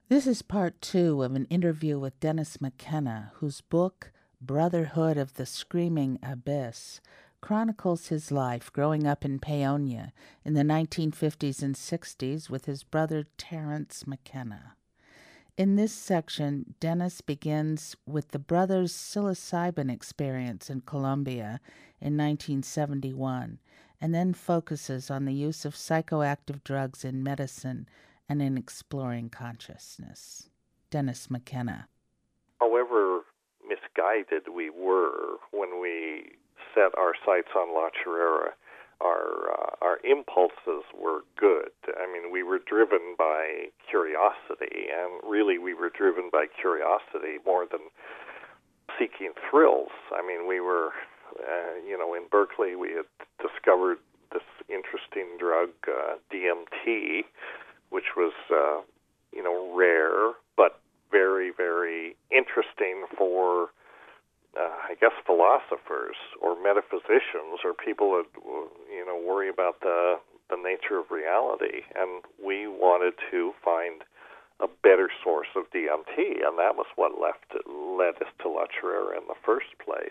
This is part two of an interview with Dennis McKenna, whose book, Brotherhood of the Screaming Abyss, chronicles his life growing up in Paonia in the 1950s and 60s with his brother Terence McKenna. In this section, Dennis begins with the brothers' psilocybin experience in Colombia in 1971, and then focuses on the use of psychoactive drugs in medicine and in exploring consciousness. Dennis McKenna. However misguided we were when we set our sights on La Chorrera, our impulses were good. I mean, we were driven by curiosity, and really we were driven by curiosity more than seeking thrills. I mean, we were, in Berkeley, we had discovered this interesting drug, DMT, which was, rare, but very, very interesting for, philosophers or metaphysicians or people that, worry about the nature of reality. And we wanted to find a better source of DMT, and that was what led us to La Chorrera in the first place.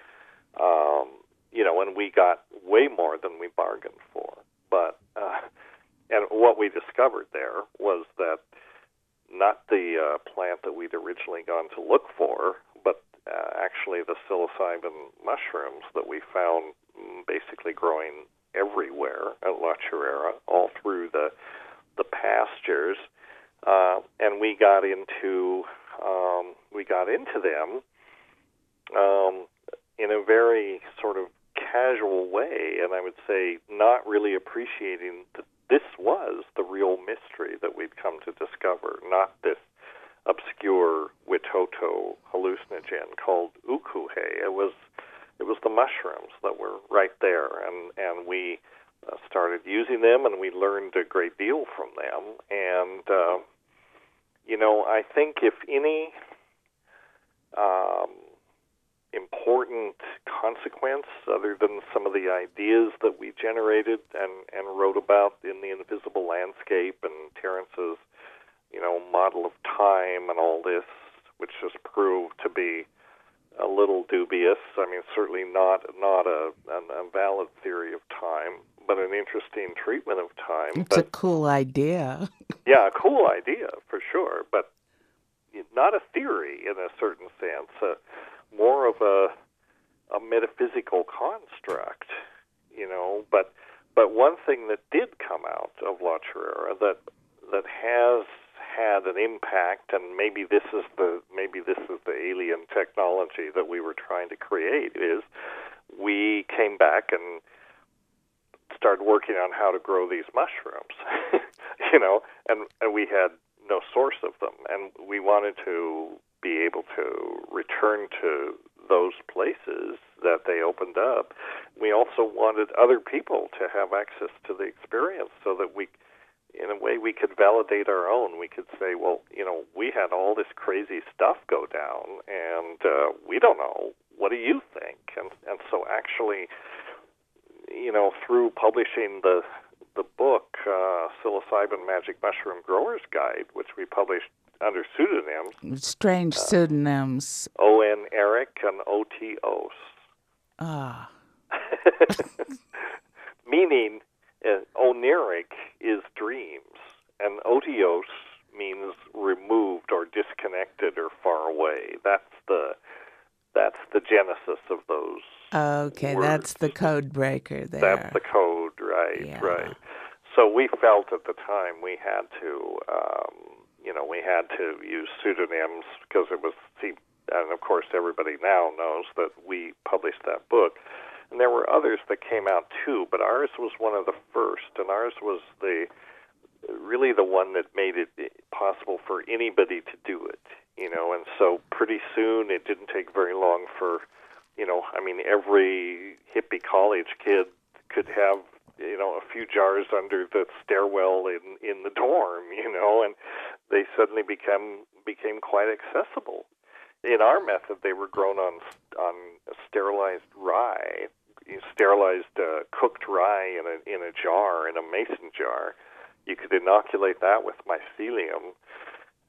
And we got way more than we bargained for. But and what we discovered there was that not the plant that we'd originally gone to look for, but actually the psilocybin mushrooms that we found basically growing everywhere at La Chorrera, all through the pastures, and we got into them in a very sort of casual way, and I would say not really appreciating that this was the real mystery that we'd come to discover, not this obscure Witoto hallucinogen called ukuhe. It was the mushrooms that were right there, and we started using them, and we learned a great deal from them. And I think if any important consequence, other than some of the ideas that we generated and wrote about in The Invisible Landscape and Terence's, model of time and all this, which has proved to be a little dubious. I mean, certainly not a valid theory of time, but an interesting treatment of time. It's a cool idea. Yeah, a cool idea, for sure, but not a theory in a certain sense, more of a metaphysical construct, But one thing that did come out of La Chorrera that has had an impact, and maybe this is the alien technology that we were trying to create, is we came back and started working on how to grow these mushrooms, and we had no source of them, and we wanted to be able to return to those places that they opened up. We also wanted other people to have access to the experience so that we, in a way, we could validate our own. We could say, well, we had all this crazy stuff go down, and we don't know. What do you think? And so actually, through publishing the book, Psilocybin Magic Mushroom Grower's Guide, which we published under pseudonyms. Strange pseudonyms. O.N. Eric and O.T. Os. Ah. Meaning, oniric is dreams, and otios means removed or disconnected or far away. That's the genesis of those. Okay, words. That's the code breaker there. That's the code, right? Yeah. Right. So we felt at the time we had to, use pseudonyms because it was, and of course everybody now knows that we published that book. And there were others that came out too, but ours was one of the first, and ours was really the one that made it possible for anybody to do it, and so pretty soon, it didn't take very long for, every hippie college kid could have, a few jars under the stairwell in the dorm, and they suddenly became quite accessible. In our method, they were grown on sterilized rye, sterilized cooked rye in a jar, in a mason jar. You could inoculate that with mycelium,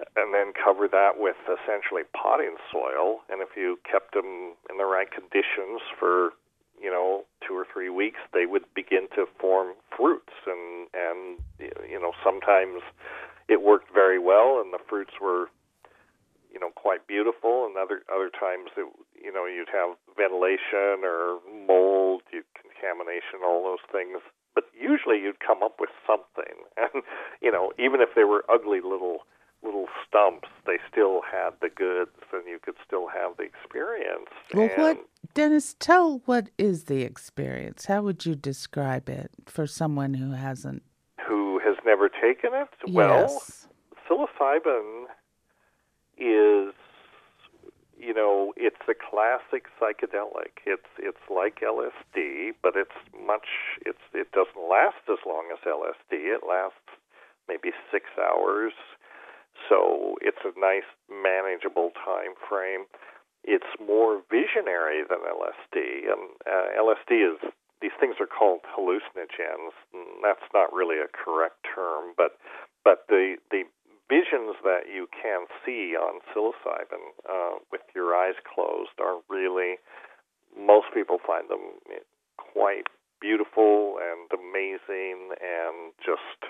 and then cover that with essentially potting soil. And if you kept them in the right conditions for 2 or 3 weeks, they would begin to form fruits. And sometimes it worked very well, and the fruits were quite beautiful. And other times you'd have ventilation or mold, contamination, all those things. But usually you'd come up with something, and even if they were ugly little stumps, they still had the goods, and you could still have the experience. Well, Dennis, what is the experience? How would you describe it for someone who has never taken it? Yes. Well, psilocybin is, it's a classic psychedelic. It's like LSD, but it doesn't last as long as LSD. It lasts maybe 6 hours. So it's a nice, manageable time frame. It's more visionary than LSD, and these things are called hallucinogens. That's not really a correct term, but the visions that you can see on psilocybin with your eyes closed are really, most people find them quite beautiful and amazing, and just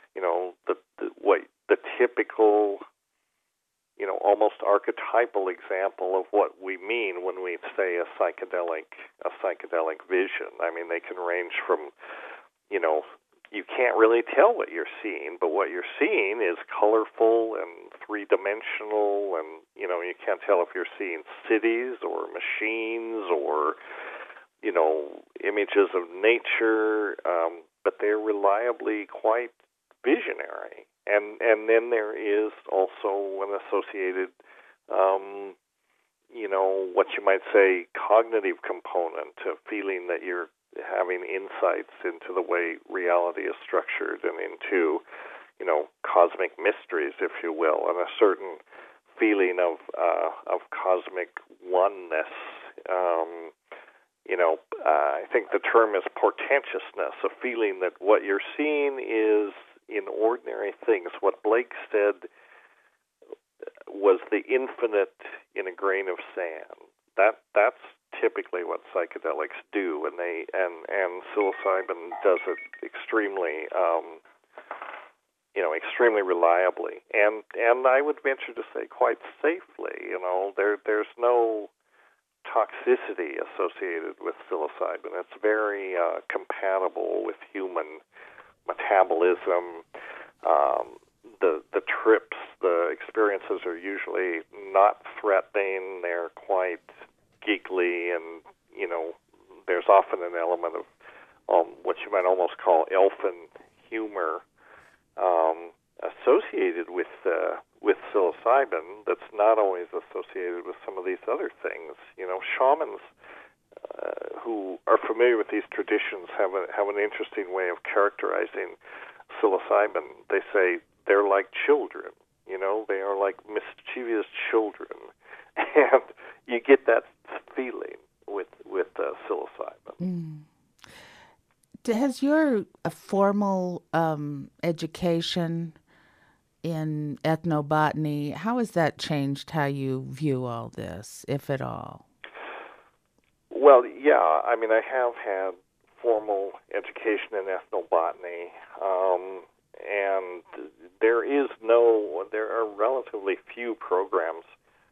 the typical, almost archetypal example of what we mean when we say a psychedelic vision. I mean, they can range from, you can't really tell what you're seeing, but what you're seeing is colorful and three-dimensional, and you can't tell if you're seeing cities or machines or images of nature, but they're reliably quite visionary. And then there is also an associated, what you might say, cognitive component, of feeling that you're having insights into the way reality is structured and into, cosmic mysteries, if you will, and a certain feeling of cosmic oneness. I think the term is portentousness, a feeling that what you're seeing is in ordinary things. What Blake said was the infinite in a grain of sand. That's typically what psychedelics do, and psilocybin does it extremely, extremely reliably, and I would venture to say quite safely. There's no toxicity associated with psilocybin. It's very compatible with human metabolism. The trips, the experiences are usually not threatening. They're quite giggly, and there's often an element of what you might almost call elfin humor associated with psilocybin. That's not always associated with some of these other things. Shamans who are familiar with these traditions have an interesting way of characterizing psilocybin. They say they're like children. They are like mischievous children, and you get that feeling with psilocybin. Mm. Has your formal education in ethnobotany, how has that changed how you view all this, if at all? Well, yeah. I mean, I have had formal education in ethnobotany, and there are relatively few programs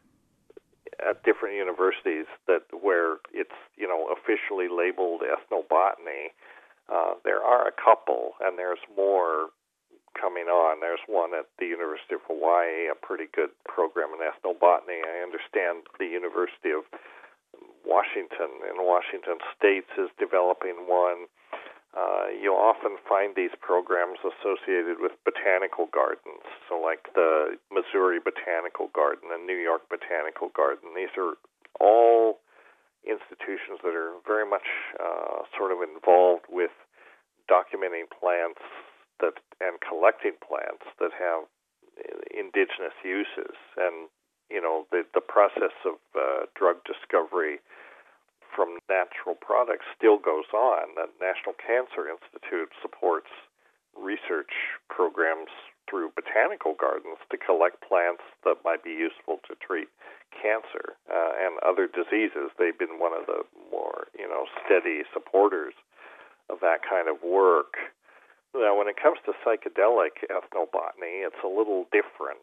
at different universities where it's officially labeled ethnobotany. There are a couple, and there's more coming on. There's one at the University of Hawaii, a pretty good program in ethnobotany. I understand the University of Washington in Washington State is developing one. You'll often find these programs associated with botanical gardens, so like the Missouri Botanical Garden and New York Botanical Garden. These are all institutions that are very much sort of involved with documenting plants and collecting plants that have indigenous uses, and the process of drug discovery from natural products still goes on. The National Cancer Institute supports research programs through botanical gardens to collect plants that might be useful to treat cancer and other diseases. They've been one of the more, steady supporters of that kind of work. Now, when it comes to psychedelic ethnobotany, it's a little different.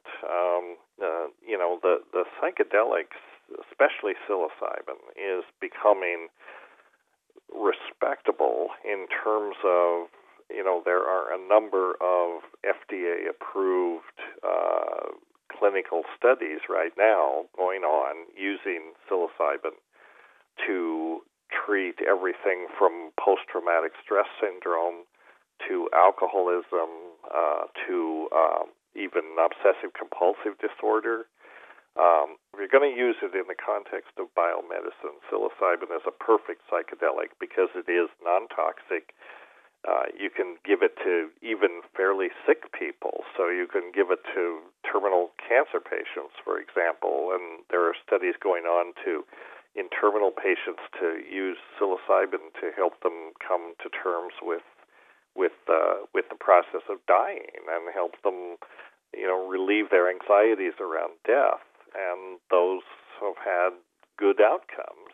The psychedelics, especially psilocybin, is becoming respectable in terms of, there are a number of FDA-approved clinical studies right now going on using psilocybin to treat everything from post-traumatic stress syndrome to alcoholism to even obsessive-compulsive disorder. If you're going to use it in the context of biomedicine, psilocybin is a perfect psychedelic because it is non-toxic. You can give it to even fairly sick people. So you can give it to terminal cancer patients, for example, and there are studies going on in terminal patients to use psilocybin to help them come to terms with the process of dying and help them, relieve their anxieties around death. And those have had good outcomes.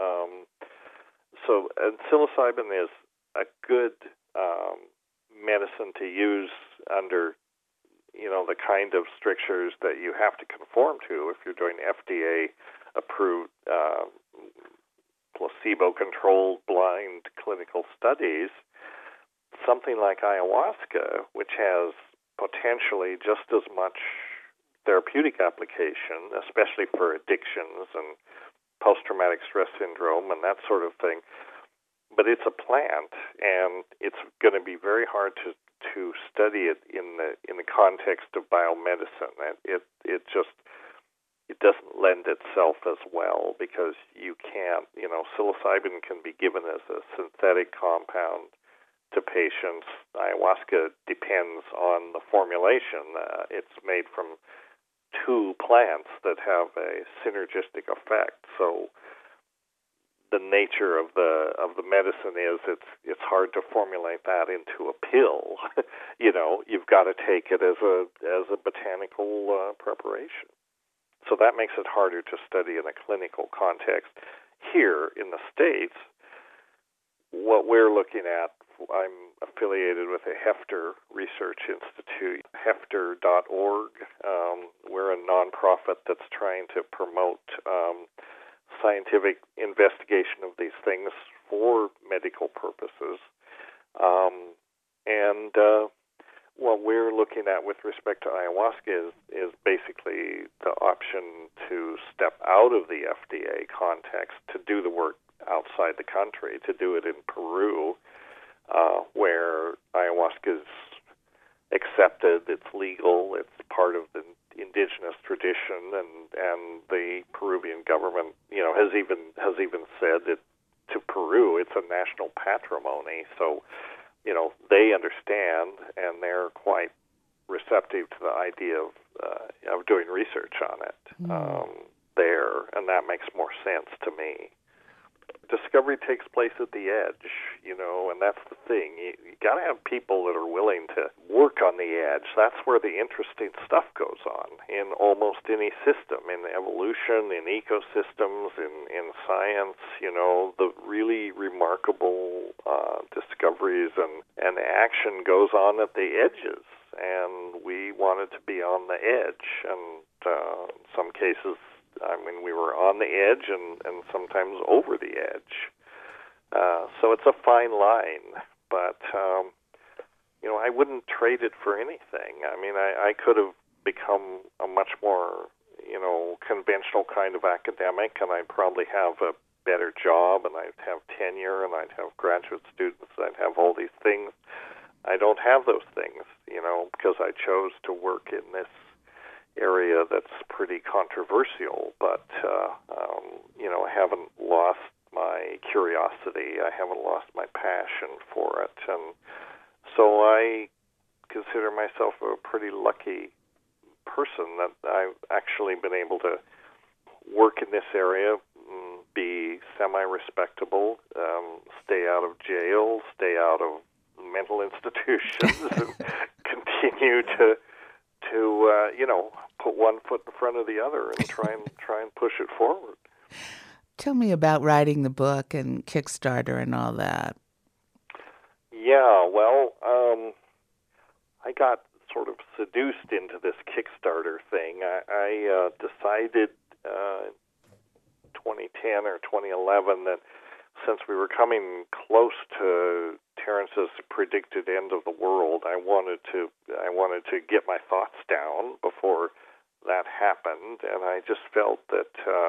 And psilocybin is a good medicine to use under, the kind of strictures that you have to conform to if you're doing FDA-approved, placebo-controlled, blind clinical studies. Something like ayahuasca, which has potentially just as much therapeutic application, especially for addictions and post-traumatic stress syndrome and that sort of thing. But it's a plant, and it's going to be very hard to study it in the context of biomedicine. It doesn't lend itself as well because you can't. Psilocybin can be given as a synthetic compound to patients. Ayahuasca depends on the formulation. It's made from two plants that have a synergistic effect. So the nature of the medicine is it's hard to formulate that into a pill. You've got to take it as a botanical preparation. So that makes it harder to study in a clinical context. Here in the States, what we're looking at, I'm affiliated with a Hefter Research Institute, hefter.org. We're a nonprofit that's trying to promote scientific investigation of these things for medical purposes. What we're looking at with respect to ayahuasca is basically the option to step out of the FDA context to do the work outside the country, to do it in Peru, where ayahuasca is accepted, it's legal, it's part of the indigenous tradition, and the Peruvian government, has even said it to Peru. It's a national patrimony, so they understand, and they're quite receptive to the idea of doing research on it there, and that makes more sense to me. Discovery takes place at the edge, and that's the thing. You got to have people that are willing to work on the edge. That's where the interesting stuff goes on in almost any system, in evolution, in ecosystems, in science. The really remarkable discoveries and action goes on at the edges, and we wanted to be on the edge, and in some cases, we were on the edge and sometimes over the edge. So it's a fine line, but, I wouldn't trade it for anything. I could have become a much more, conventional kind of academic, and I'd probably have a better job, and I'd have tenure, and I'd have graduate students, and I'd have all these things. I don't have those things, because I chose to work in this area that's pretty controversial, but I haven't lost my curiosity. I haven't lost my passion for it, and so I consider myself a pretty lucky person that I've actually been able to work in this area, be semi-respectable, stay out of jail, stay out of mental institutions, and continue to to put one foot in front of the other and try and push it forward. Tell me about writing the book and Kickstarter and all that. Yeah, well, I got sort of seduced into this Kickstarter thing. I decided 2010 or 2011 that since we were coming close to Terence's predicted end of the world, I wanted to get my thoughts down before that happened, and I just felt that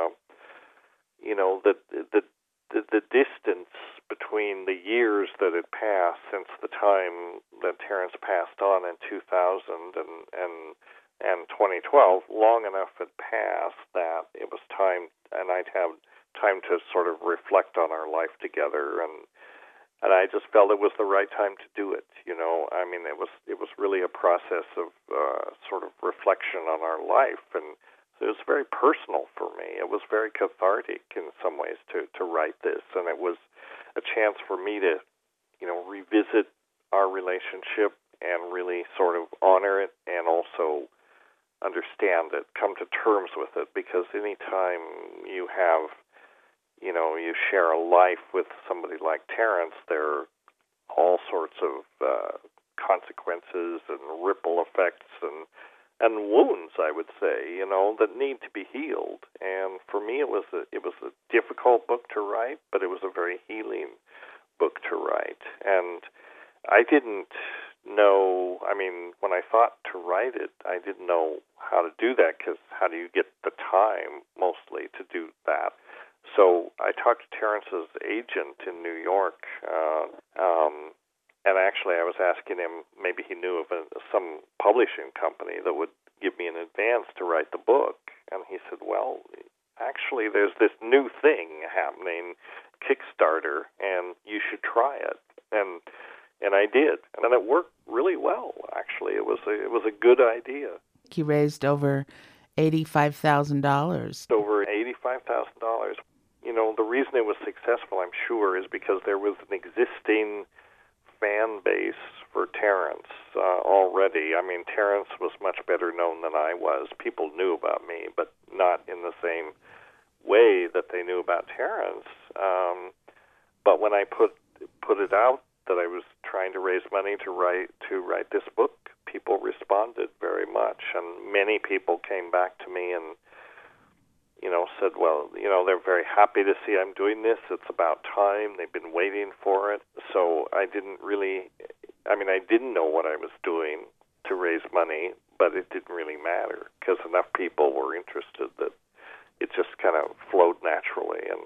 the distance between the years that had passed since the time that Terence passed on in 2000 and 2012, long enough had passed that it was time, and I'd have time to sort of reflect on our life together, and I just felt it was the right time to do it. I mean, it was really a process of sort of reflection on our life, and it was very personal for me. It was very cathartic in some ways to write this, and it was a chance for me to, revisit our relationship and really sort of honor it and also understand it, come to terms with it, because anytime you have, you share a life with somebody like Terence, there are all sorts of consequences and ripple effects and wounds, I would say, that need to be healed. And for me, it was a difficult book to write, but it was a very healing book to write. And I didn't know, when I thought to write it, I didn't know how to do that, because how do you get the time, mostly, to do that? So I talked to Terence's agent in New York, and actually I was asking him, maybe he knew of some publishing company that would give me an advance to write the book. And he said, well, actually there's this new thing happening, Kickstarter, and you should try it. And I did, and it worked really well, actually. It was a good idea. He raised over $85,000. Over $85,000. The reason it was successful, I'm sure, is because there was an existing fan base for Terence already. Terence was much better known than I was. People knew about me, but not in the same way that they knew about Terence. But when I put it out that I was trying to raise money to write this book, people responded very much, and many people came back to me and said, well, they're very happy to see I'm doing this. It's about time. They've been waiting for it. So I didn't know what I was doing to raise money, but it didn't really matter, because enough people were interested that it just kind of flowed naturally. And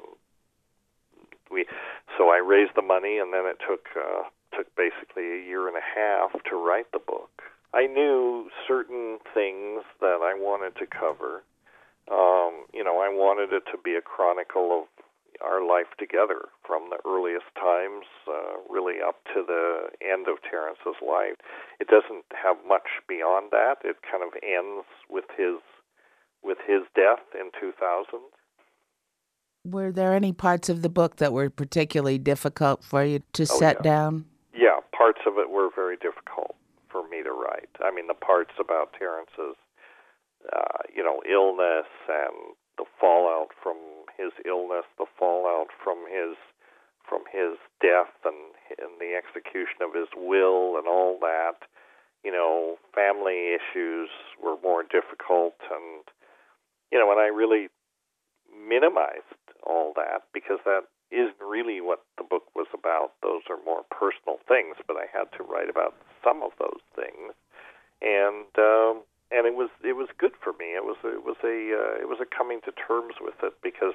so I raised the money, and then it took basically a year and a half to write the book. I knew certain things that I wanted to cover. I wanted it to be a chronicle of our life together from the earliest times, really up to the end of Terence's life. It doesn't have much beyond that. It kind of ends with his death in 2000. Were there any parts of the book that were particularly difficult for you to set down? Yeah, parts of it were very difficult for me to write. The parts about Terence's illness and the fallout from his illness, the fallout from his death and the execution of his will and all that. Family issues were more difficult, and I really minimized all that, because that isn't really what the book was about. Those are more personal things, but I had to write about some of those things, and it was good for me. It was a coming to terms with it, because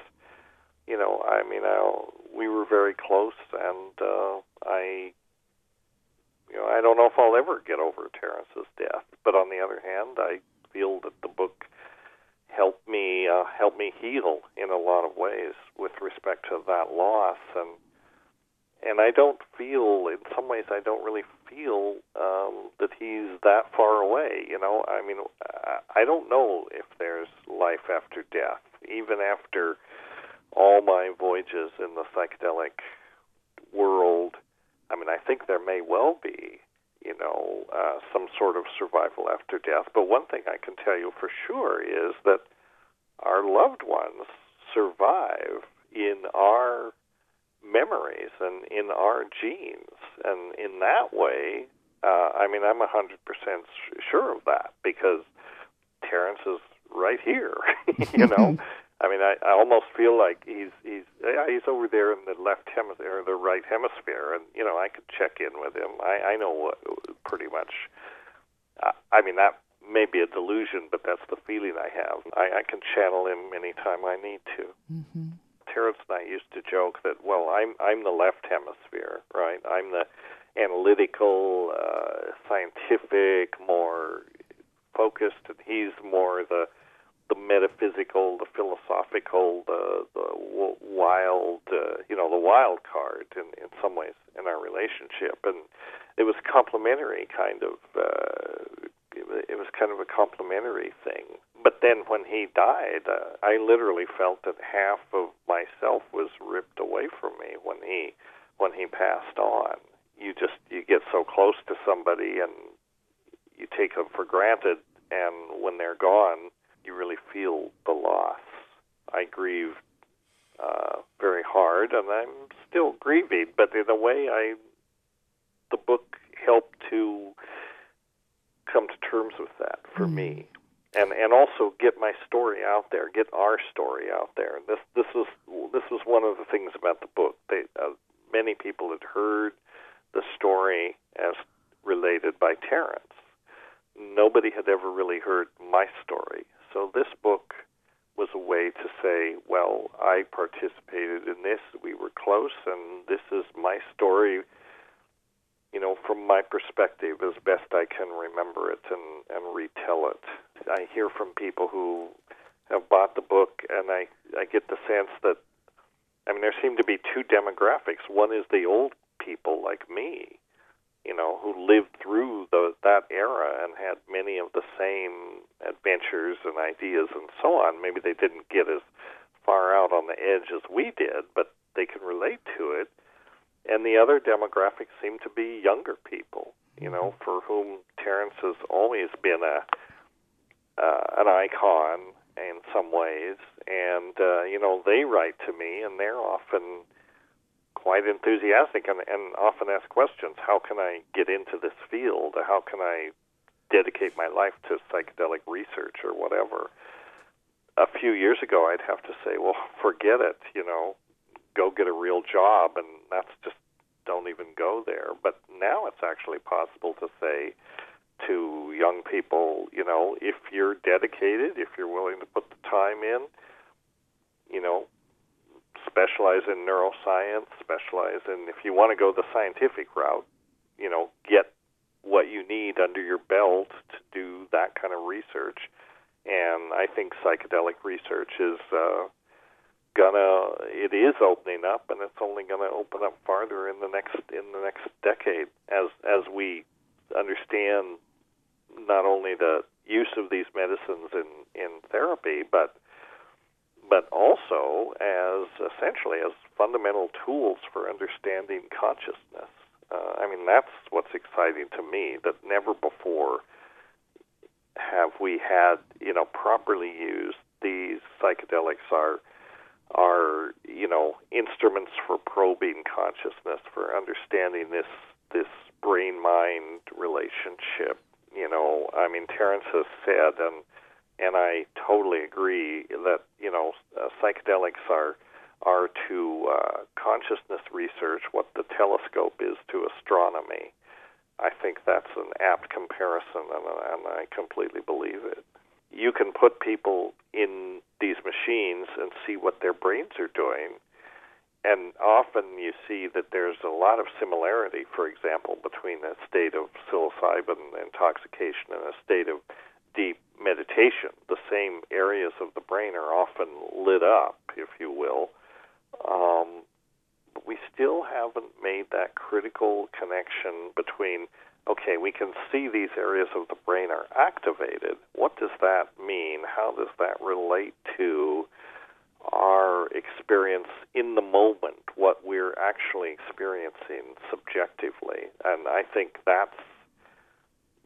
we were very close, and I don't know if I'll ever get over Terence's death. But on the other hand, I feel that the book helped me heal in a lot of ways with respect to that loss, and I don't feel, in some ways, I don't really feel that he's that far away. I don't know if there's life after death, even after all my voyages in the psychedelic world. I think there may well be. some sort of survival after death. But one thing I can tell you for sure is that our loved ones survive in our memories and in our genes. And in that way, I'm 100% sure of that, because Terrence is right here, I almost feel like he's over there in the left hemisphere or the right hemisphere, and I could check in with him. I know what, pretty much. That may be a delusion, but that's the feeling I have. I can channel him anytime I need to. Mm-hmm. Terrence and I used to joke that, well, I'm the left hemisphere, right? I'm the analytical, scientific, more focused, and he's more the metaphysical, the philosophical, the wild, the wild card in some ways in our relationship. And it was complementary kind of. It was kind of a complementary thing. But then when he died, I literally felt that half of myself was ripped away from me when he passed on. You get so close to somebody and you take them for granted, and when they're gone, you really feel the loss. I grieved very hard, and I'm still grieving, but in a way, the book helped to come to terms with that for me, and also get my story out there, get our story out there. And this was one of the things about the book. Many people had heard the story as related by Terrence. Nobody had ever really heard my story. So this book was a way to say, well, I participated in this, we were close, and this is my story, from my perspective as best I can remember it and retell it. I hear from people who have bought the book, and I get the sense that, there seem to be two demographics. One is the old people like me, who lived through that era and had many of the same adventures and ideas and so on. Maybe they didn't get as far out on the edge as we did, but they can relate to it. And the other demographics seem to be younger people, for whom Terrence has always been an icon in some ways. And, they write to me, and they're often quite enthusiastic and often ask questions. How can I get into this field? How can I dedicate my life to psychedelic research or whatever? A few years ago, I'd have to say, well, forget it, go get a real job, and that's just, don't even go there. But now it's actually possible to say to young people, if you're dedicated, if you're willing to put the time in, specialize in neuroscience, specialize in, if you want to go the scientific route, get what you need under your belt to do that kind of research. And I think psychedelic research is it is opening up, and it's only gonna open up farther in the next decade as we understand not only the use of these medicines in therapy, but also as essentially as fundamental tools for understanding consciousness. That's what's exciting to me, that never before have we had, properly used, these psychedelics are instruments for probing consciousness, for understanding this brain-mind relationship. Terrence has said, and I totally agree, that psychedelics are to consciousness research what the telescope is to astronomy. I think that's an apt comparison, and I completely believe it. You can put people in these machines and see what their brains are doing, and often you see that there's a lot of similarity, for example, between a state of psilocybin intoxication and a state of deep meditation. The same areas of the brain are often lit up, if you will, but we still haven't made that critical connection between, okay, we can see these areas of the brain are activated. What does that mean? How does that relate to our experience in the moment, what we're actually experiencing subjectively? And I think that's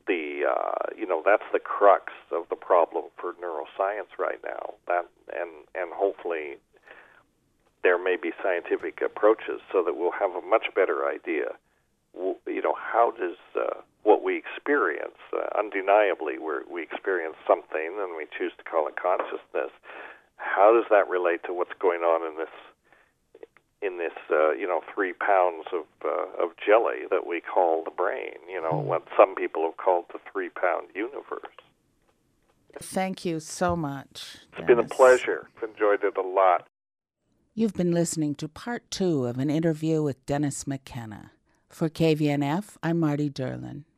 that's the crux of the problem for neuroscience right now. And hopefully there may be scientific approaches so that we'll have a much better idea. How does what we experience, undeniably we experience something and we choose to call it consciousness, how does that relate to what's going on in this 3 pounds of jelly that we call the brain, what some people have called the 3-pound universe. Thank you so much, It's been a pleasure. I've enjoyed it a lot. You've been listening to part 2 of an interview with Dennis McKenna. For KVNF, I'm Marty Derlin.